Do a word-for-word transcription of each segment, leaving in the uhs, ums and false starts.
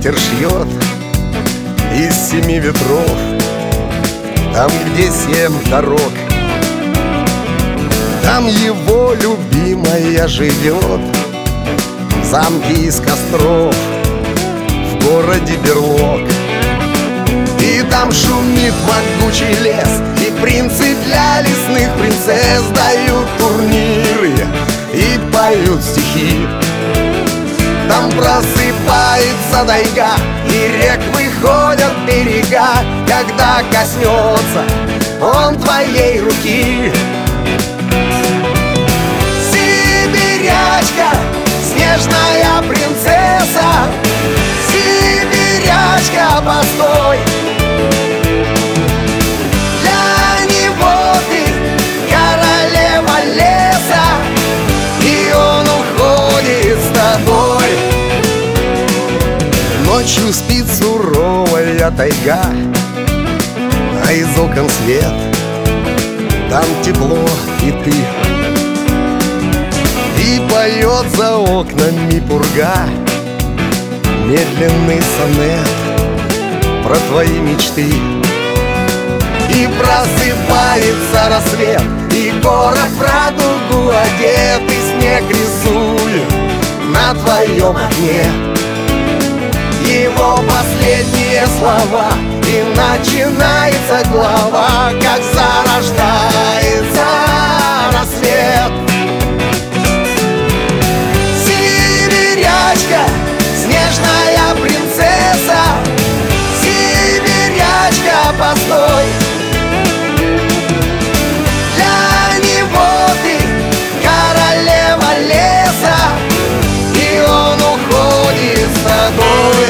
ветер шьет из семи ветров, там, где семь дорог, там его любимая живет. В замке из костров, в городе берлог. И там шумит могучий лес, и принцы для лесных принцесс дают турниры и поют стихи. Там просыпается тайга, и рек выходят берега, когда коснется он твоей руки. Сибирячка, снежная принцесса, сибирячка, постой. Для него ты королева леса, и он уходит с тобой. Ночью спит суровая тайга, а из окон свет, там тепло и ты. И поет за окнами пурга медленный сонет про твои мечты. И просыпается рассвет, и город в радугу одет, и снег рисует на твоем окне его последние слова. И начинается глава, как зарождается рассвет. Сибирячка, снежная принцесса, сибирячка, постой. Для него ты королева леса, и он уходит с тобой.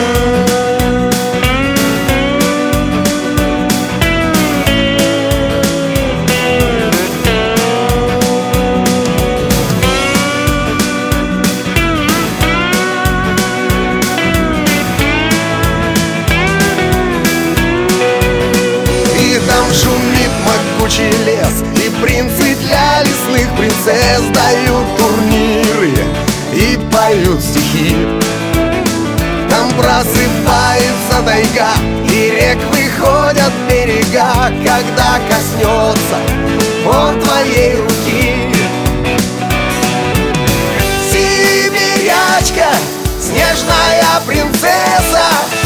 Там шумит могучий лес, и принцы для лесных принцесс дают турниры и поют стихи. Там просыпается тайга, и рек выходят берега, когда коснется он твоей руки. Сибирячка, снежная принцесса,